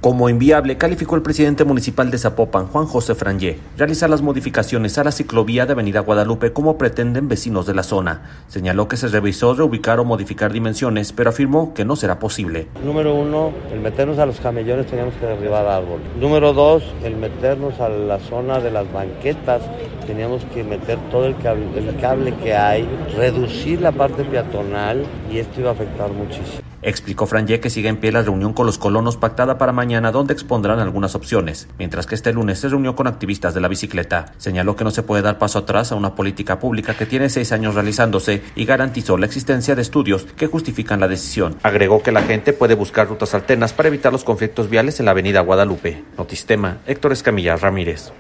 Como inviable calificó el presidente municipal de Zapopan, Juan José Frangé, realizar las modificaciones a la ciclovía de Avenida Guadalupe como pretenden vecinos de la zona. Señaló que se revisó reubicar o modificar dimensiones, pero afirmó que no será posible. Número 1, el meternos a los camellones teníamos que derribar árboles. Número 2, el meternos a la zona de las banquetas, teníamos que meter todo el cable que hay, reducir la parte peatonal y esto iba a afectar muchísimo. Explicó Frangé que sigue en pie la reunión con los colonos pactada para mañana, donde expondrán algunas opciones, mientras que este lunes se reunió con activistas de la bicicleta. Señaló que no se puede dar paso atrás a una política pública que tiene 6 años realizándose y garantizó la existencia de estudios que justifican la decisión. Agregó que la gente puede buscar rutas alternas para evitar los conflictos viales en la avenida Guadalupe. Notistema, Héctor Escamilla Ramírez.